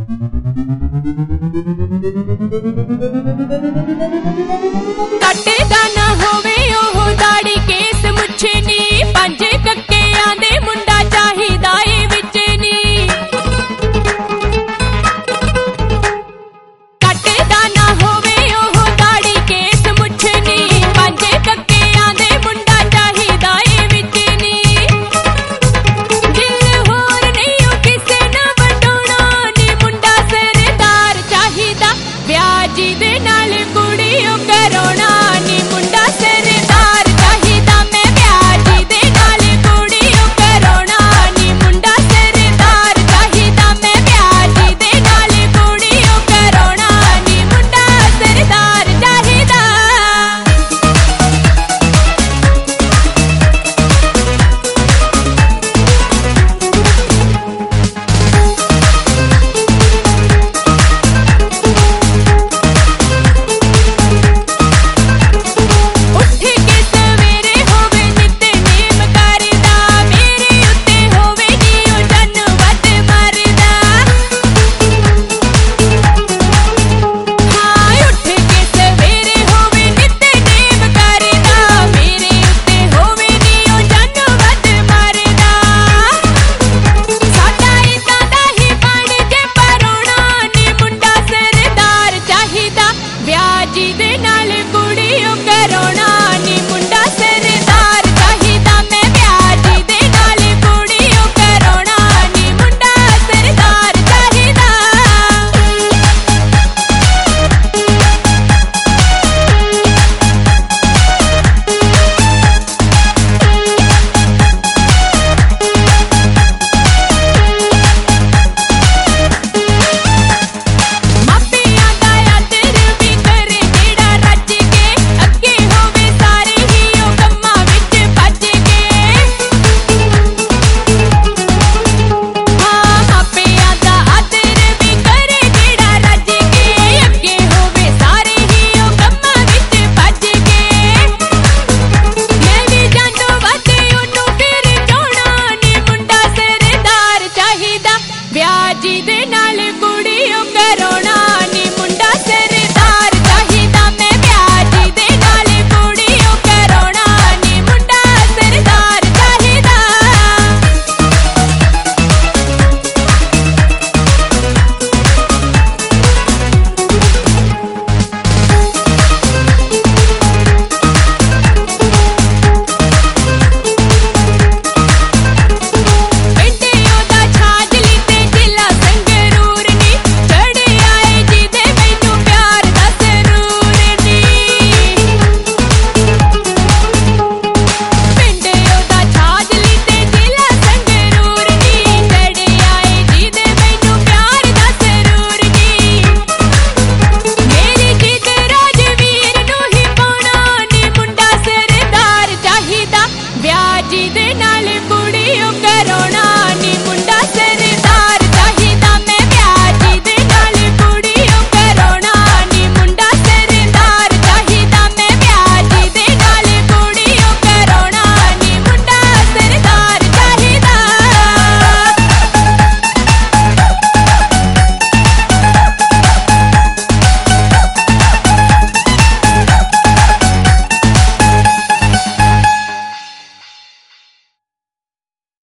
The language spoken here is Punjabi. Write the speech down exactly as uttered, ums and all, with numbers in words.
ਕੱਟਦਾ ਨਾ ਹੋਵੇ ਉਹ ਦਾੜੀ ਕੇਸ ਮੁੱਛ ਨੀ, ਪੰਜ ਕੱਕਿਆਂ ਦੇ ਮੁੰਡਾ ਚਾਹੀਦਾ ਏ ਵਿੱਚ ਨੀ। ਕੱਟਦਾ ਨਾ ਹੋਵੇ ਉਹ ਦਾੜੀ ਕੇਸ ਮੁੱਛ ਨੀ, ਪੰਜ ਕੱਕਿਆਂ ਦੇ ਮੁੰਡਾ ਚਾਹੀਦਾ ਏ ਵਿੱਚ ਨੀ। ਦਿਲ ਹੋਰ ਨਹੀਂ ਉਹ ਕਿਸੇ ਨਾਲ ਵਟਾਉਣਾ ਨੀ, ਮੁੰਡਾ ਸਰਦਾਰ ਚਾਹੀਦਾ ਵਿਆਹ ਜਿਹਦੇ ਨਾਲ ਕੁੜੀ ਉਹ ਕਰਾਉਣਾ ਨੀ। ਮੁੰਡਾ ਸਰਦਾਰ ਚਾਹੀਦਾ ਮੈਂ ਵਿਆਹ ਜਿਹਦੇ ਨਾਲ ਕੁੜੀ ਉਹ ਕਰਾਉਣਾ ਨੀ। ਮੁੰਡਾ ਸਰਦਾਰ ਚਾਹੀਦਾ ਮੈਂ ਵਿਆਹ ਜਿਹਦੇ ਨਾਲ ਕੁੜੀ ਉਹ ਕਰਾਉਣਾ ਨੀ। ਮੁੰਡਾ ਸਰਦਾਰ ਚਾਹੀਦਾ। ਉੱਠ ਕੇ ਸਵੇਰੇ ਹੋਵੇ ਨਿਤਨੇਮ ਕਰਦਾ, ਮੇਰੇ ਉੱਤੇ ਹੋਵੇ ਨੀ ਉਹ ਜਨ ਵੱਧ ਮਰਦਾ। ਹਾਂ ਉੱਠ ਕੇ ਸਵੇਰੇ ਹੋਵੇ ਨਿਤਨੇਮ ਕਰਦਾ, ਮੇਰੇ ਉੱਤੇ ਹੋਵੇ ਨੀ ਉਹ ਜਨ ਵੱਧ ਮਰਦਾ। ਸਾਡਾ ਏਦਾਂ ਦਾ ਹੀ ਬਣ ਜੇ ਪਰਾਉਣਾ ਨੀ, ਮੁੰਡਾ ਸਰਦਾਰ ਚਾਹੀਦਾ ਵਿਆਹ ਜਿਹਦੇ ਨਾਲ ਕੁੜੀ ਉਹ ਕਰਾਉਣਾ ਨੀ। ਮੁੰਡਾ ਸਰਦਾਰ ਚਾਹੀਦਾ ਮੈਂ ਵਿਆਹ ਜਿਹਦੇ ਨਾਲ ਕੁੜੀ ਉਹ ਕਰਾਉਣਾ ਨੀ। ਮੁੰਡਾ ਸਰਦਾਰ ਚਾਹੀਦਾ। ਮਾਪਿਆਂ ਦਾ ਆਦਰ ਵੀ ਕਰੇ ਜਿਹੜਾ ਰੱਜ ਕੇ, ਅੱਗੇ ਹੋਵੇ ਸਾਰੇ ਹੀ ਉਹ ਕੰਮਾਂ ਵਿੱਚ ਭੱਜ ਕੇ। ਹਾਂ ਮਾਪਿਆਂ ਦਾ ਆਦਰ ਵੀ ਕਰੇ ਜਿਹੜਾ ਰੱਜ ਕੇ, ਅੱਗੇ ਹੋਵੇ ਸਾਰੇ ਹੀ ਉਹ ਕੰਮਾਂ ਵਿੱਚ ਭੱਜ ਕੇ। ਮੈਂ ਵੀ ਜਾਨੋਂ ਵੱਧ ਉਹਨੂੰ ਫਿਰ ਚਾਹੁਣਾ ਨੀ, ਮੁੰਡਾ ਸਰਦਾਰ ਚਾਹੀਦਾ ਵਿਆਹ ਜਿਹਦੇ ਨਾਲ